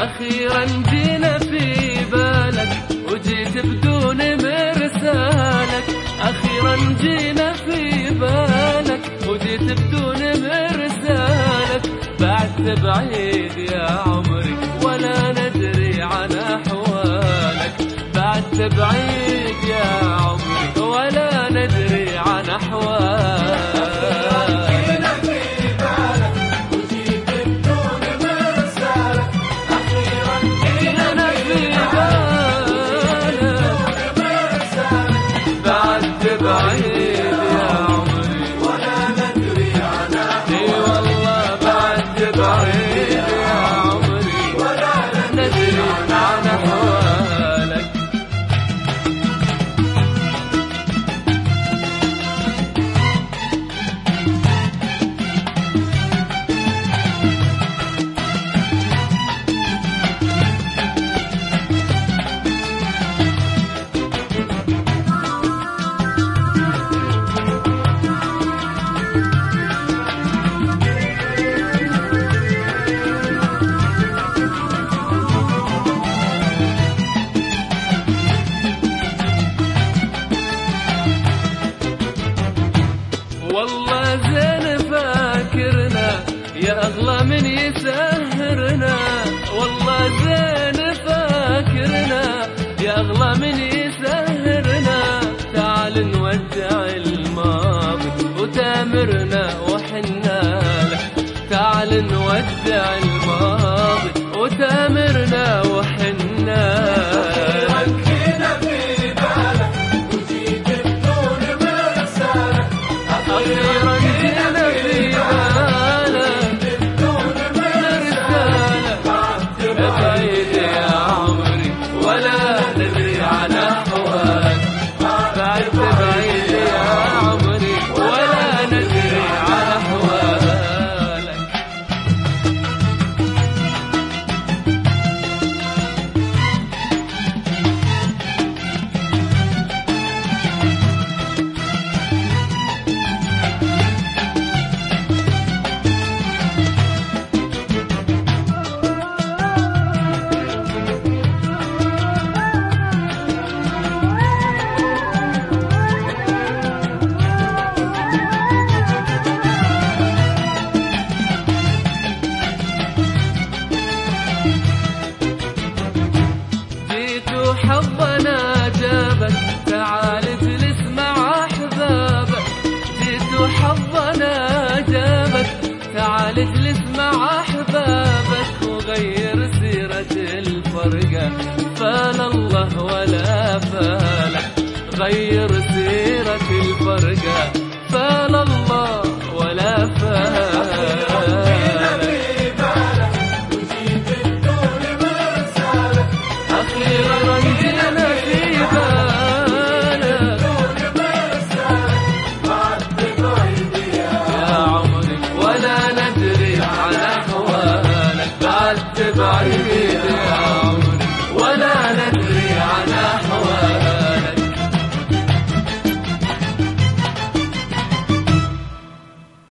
أخيرا جينا في بالك وجيت بدون مرسالك، أخيرا جينا في بالك وجيت بدون مرسالك. بعدت بعيد يا عمري ولا ندري عن أحوالك، بعدت بعيد يا عمري ولا ندري عن أحوالك. بعيد يا عمري ولا ندري عن أحوالك، اي والله بعد بعيد يا عمري ولا ندري عن أحوالك. والله زين فاكرنا يا أغلى من يسهرنا، والله زين فاكرنا يا أغلى من يسهرنا. تعال نودع الماضي وتامرنا وحنا له، تعال نودع الماضي وتامرنا وحنا له. أخيرا جينا في بالك بدون مرسالة، بعيد يا عمري ولا ندري عن أحوالك، بعدت بعيد يا عمري ولا ندري عن أحوالك. حظنا جابك تعال اجلس مع أحبابك، جيت وحظنا جابك تعال اجلس مع أحبابك. وغير سيرة الفرقة فال الله ولا فالك، غير سيرة الفرقة